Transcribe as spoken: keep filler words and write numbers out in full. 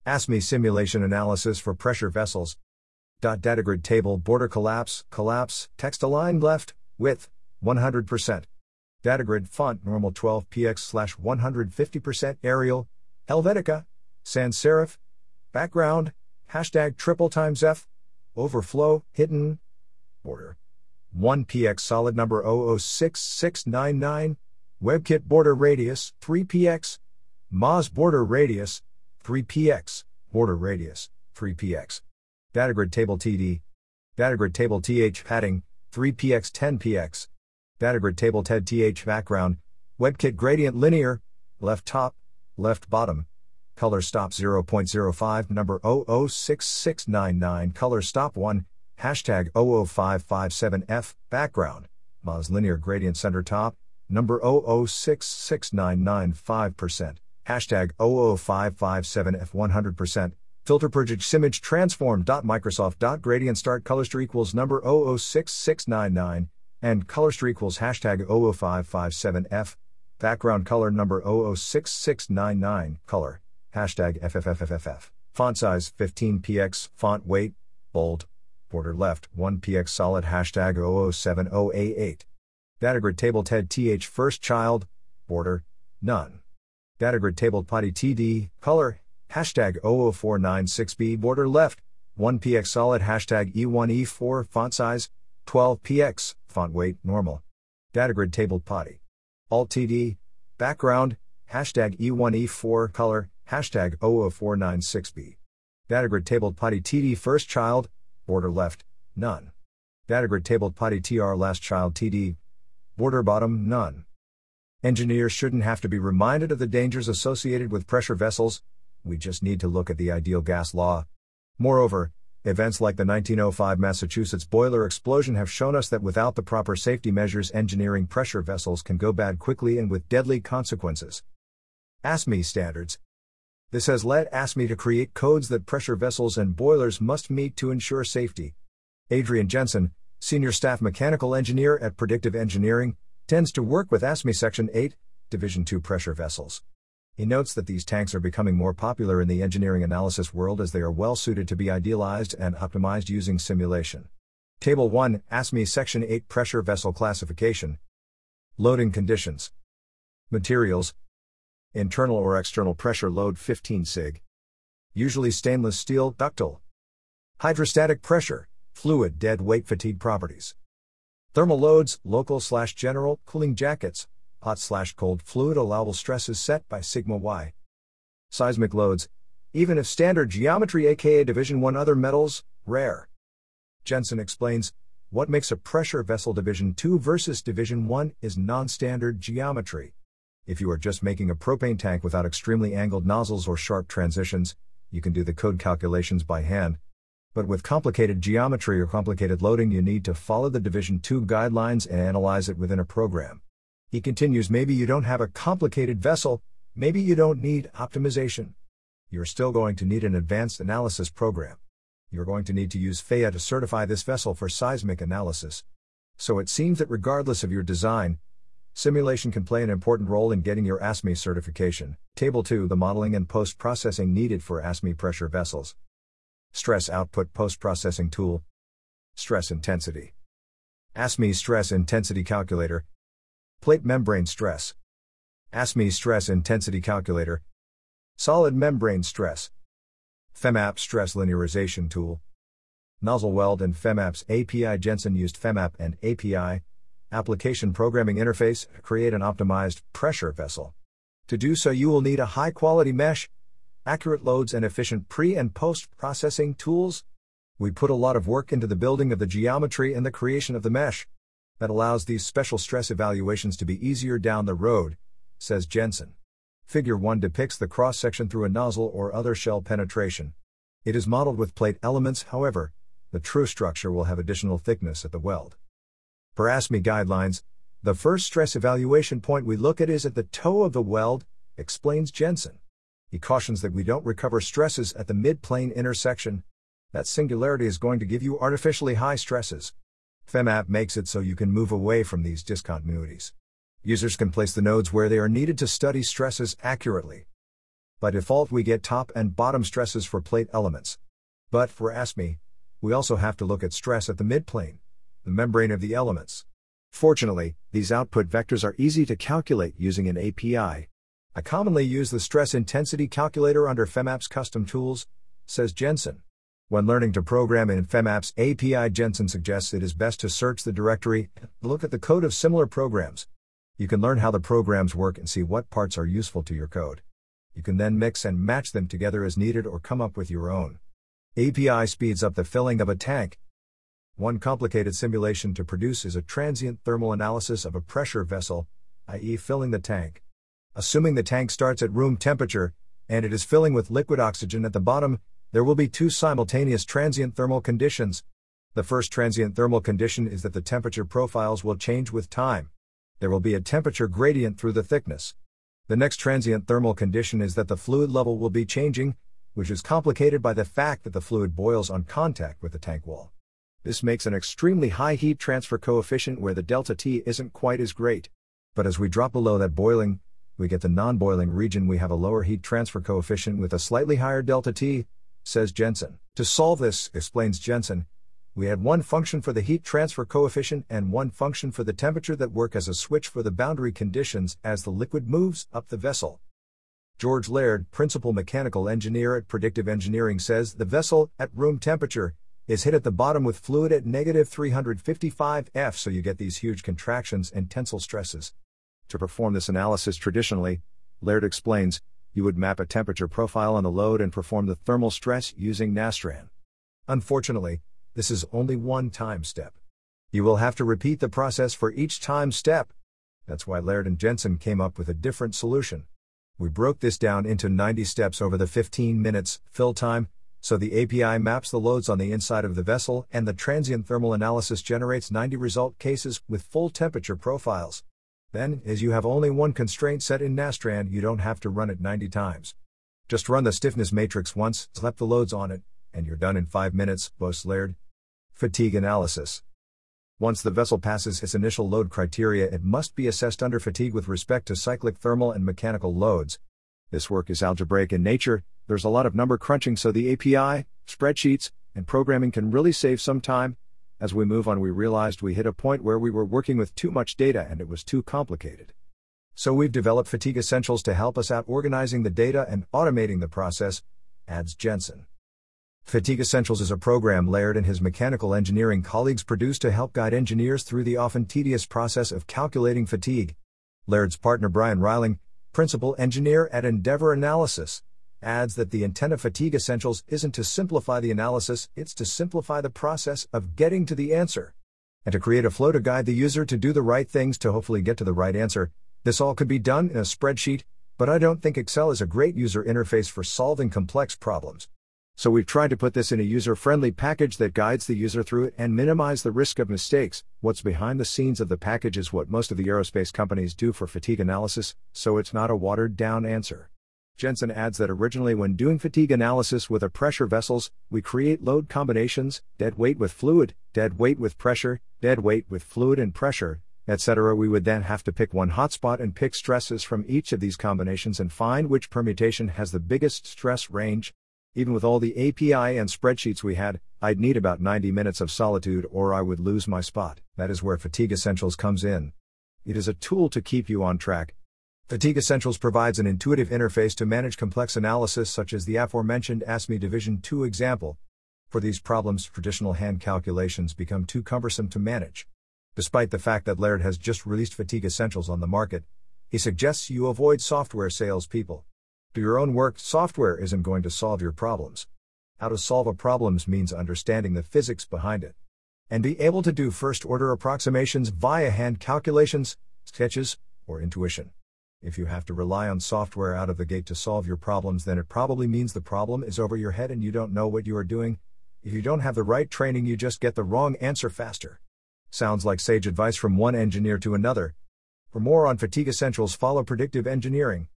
ASME simulation analysis for pressure vessels. Data grid table border collapse, collapse, text align left, width, one hundred percent. Data grid font normal twelve p x slash one hundred fifty percent Arial, Helvetica, sans serif. Background, hashtag triple times F, overflow, hidden, border. one p x solid number zero zero six six nine nine, WebKit border radius, three p x, M O S border radius, three p x, border radius, three p x. Datagrid table T D. Datagrid table T H padding, three p x ten p x. Datagrid table T E D Th background, WebKit gradient linear, left top, left bottom. Color stop zero point zero five, number zero zero six six nine nine, color stop one, hashtag zero zero five five seven F, background, M O S linear gradient center top, number zero zero six six nine nine five percent, hashtag zero zero five five seven F one hundred percent, filter purge image transform. Microsoft. Gradient start colorster equals number zero zero six six nine nine, and colorster equals hashtag zero zero five five seven F, background color number zero zero six six nine nine, color, hashtag F F F F F F, font size fifteen p x, font weight, bold, border left one p x solid hashtag zero zero seven zero A eight. Datagrid table T E D Th first child, border, none. Datagrid table potty T D, color, hashtag zero zero four nine six B, border left, one p x solid hashtag E one E four, font size, twelve p x, font weight, normal. Datagrid table potty. Alt T D, background, hashtag E one E four, color, hashtag zero zero four nine six B. Datagrid tabled potty T D first child, border left, none. Datagrid tabled potty T R last child T D, border bottom, none. Engineers shouldn't have to be reminded of the dangers associated with pressure vessels, we just need to look at the ideal gas law. Moreover, events like the nineteen oh five Massachusetts boiler explosion have shown us that without the proper safety measures, engineering pressure vessels can go bad quickly and with deadly consequences. ASME standards. This has led ASME to create codes that pressure vessels and boilers must meet to ensure safety. Adrian Jensen, Senior Staff Mechanical Engineer at Predictive Engineering, tends to work with ASME Section eight, Division two pressure vessels. He notes that these tanks are becoming more popular in the engineering analysis world as they are well suited to be idealized and optimized using simulation. Table one, ASME Section eight Pressure Vessel Classification. Loading conditions. Materials. Internal or external pressure load fifteen sig. Usually stainless steel, ductile. Hydrostatic pressure, fluid dead weight fatigue properties. Thermal loads, local slash general, cooling jackets, hot slash cold fluid allowable stresses set by sigma y. Seismic loads, even if standard geometry aka Division one other metals, rare. Jensen explains, what makes a pressure vessel Division two versus Division one is non-standard geometry. If you are just making a propane tank without extremely angled nozzles or sharp transitions, you can do the code calculations by hand. But with complicated geometry or complicated loading, you need to follow the Division two guidelines and analyze it within a program. He continues, maybe you don't have a complicated vessel, maybe you don't need optimization. You're still going to need an advanced analysis program. You're going to need to use F E A to certify this vessel for seismic analysis. So it seems that regardless of your design, simulation can play an important role in getting your ASME certification. Table two, the modeling and post-processing needed for ASME pressure vessels. Stress output post-processing tool. Stress intensity. ASME stress intensity calculator. Plate membrane stress. ASME stress intensity calculator. Solid membrane stress. FEMAP stress linearization tool. Nozzle weld and FEMAP's A P I. Jensen used FEMAP and A P I application programming interface to create an optimized pressure vessel. To do so, you will need a high-quality mesh, accurate loads, and efficient pre- and post-processing tools. We put a lot of work into the building of the geometry and the creation of the mesh that allows these special stress evaluations to be easier down the road, says Jensen. Figure one depicts the cross-section through a nozzle or other shell penetration. It is modeled with plate elements, however, the true structure will have additional thickness at the weld. Per ASME guidelines, the first stress evaluation point we look at is at the toe of the weld, explains Jensen. He cautions that we don't recover stresses at the mid-plane intersection. That singularity is going to give you artificially high stresses. FEMAP makes it so you can move away from these discontinuities. Users can place the nodes where they are needed to study stresses accurately. By default we get top and bottom stresses for plate elements. But, for A S M E, we also have to look at stress at the midplane, the membrane of the elements. Fortunately, these output vectors are easy to calculate using an A P I. I commonly use the stress intensity calculator under FEMAPS custom tools, says Jensen. When learning to program in FEMAPS A P I, Jensen suggests it is best to search the directory and look at the code of similar programs. You can learn how the programs work and see what parts are useful to your code. You can then mix and match them together as needed or come up with your own. A P I speeds up the filling of a tank. One complicated simulation to produce is a transient thermal analysis of a pressure vessel, that is filling the tank. Assuming the tank starts at room temperature, and it is filling with liquid oxygen at the bottom, there will be two simultaneous transient thermal conditions. The first transient thermal condition is that the temperature profiles will change with time. There will be a temperature gradient through the thickness. The next transient thermal condition is that the fluid level will be changing, which is complicated by the fact that the fluid boils on contact with the tank wall. This makes an extremely high heat transfer coefficient where the delta T isn't quite as great. But as we drop below that boiling, we get the non-boiling region. We have a lower heat transfer coefficient with a slightly higher delta T, says Jensen. To solve this, explains Jensen, we had one function for the heat transfer coefficient and one function for the temperature that work as a switch for the boundary conditions as the liquid moves up the vessel. George Laird, principal mechanical engineer at Predictive Engineering, says the vessel, at room temperature, is hit at the bottom with fluid at negative three hundred fifty-five F, so you get these huge contractions and tensile stresses. To perform this analysis traditionally, Laird explains, you would map a temperature profile on the load and perform the thermal stress using Nastran. Unfortunately, this is only one time step. You will have to repeat the process for each time step. That's why Laird and Jensen came up with a different solution. We broke this down into ninety steps over the fifteen minutes fill time, so the A P I maps the loads on the inside of the vessel and the transient thermal analysis generates ninety result cases with full temperature profiles. Then, as you have only one constraint set in Nastran, you don't have to run it ninety times. Just run the stiffness matrix once, slap the loads on it, and you're done in five minutes, boasts Laird. Fatigue analysis. Once the vessel passes its initial load criteria, it must be assessed under fatigue with respect to cyclic thermal and mechanical loads. This work is algebraic in nature, there's a lot of number crunching, so the A P I, spreadsheets, and programming can really save some time. As we move on, we realized we hit a point where we were working with too much data and it was too complicated. So we've developed Fatigue Essentials to help us out organizing the data and automating the process, adds Jensen. Fatigue Essentials is a program Laird and his mechanical engineering colleagues produce to help guide engineers through the often tedious process of calculating fatigue. Laird's partner Brian Reiling, principal engineer at Endeavor Analysis, adds that the intent of Fatigue Essentials isn't to simplify the analysis, it's to simplify the process of getting to the answer. And to create a flow to guide the user to do the right things to hopefully get to the right answer. This all could be done in a spreadsheet, but I don't think Excel is a great user interface for solving complex problems. So we've tried to put this in a user-friendly package that guides the user through it and minimize the risk of mistakes. What's behind the scenes of the package is what most of the aerospace companies do for fatigue analysis, so it's not a watered-down answer. Jensen adds that originally when doing fatigue analysis with a pressure vessels, we create load combinations, dead weight with fluid, dead weight with pressure, dead weight with fluid and pressure, et cetera. We would then have to pick one hotspot and pick stresses from each of these combinations and find which permutation has the biggest stress range. Even with all the A P I and spreadsheets we had, I'd need about ninety minutes of solitude or I would lose my spot. That is where Fatigue Essentials comes in. It is a tool to keep you on track. Fatigue Essentials provides an intuitive interface to manage complex analysis such as the aforementioned A S M E Division two example. For these problems, traditional hand calculations become too cumbersome to manage. Despite the fact that Laird has just released Fatigue Essentials on the market, he suggests you avoid software salespeople. Do your own work. Software isn't going to solve your problems. How to solve a problem means understanding the physics behind it. And be able to do first-order approximations via hand calculations, sketches, or intuition. If you have to rely on software out of the gate to solve your problems, then it probably means the problem is over your head and you don't know what you are doing. If you don't have the right training, you just get the wrong answer faster. Sounds like sage advice from one engineer to another. For more on Fatigue Essentials, follow Predictive Engineering.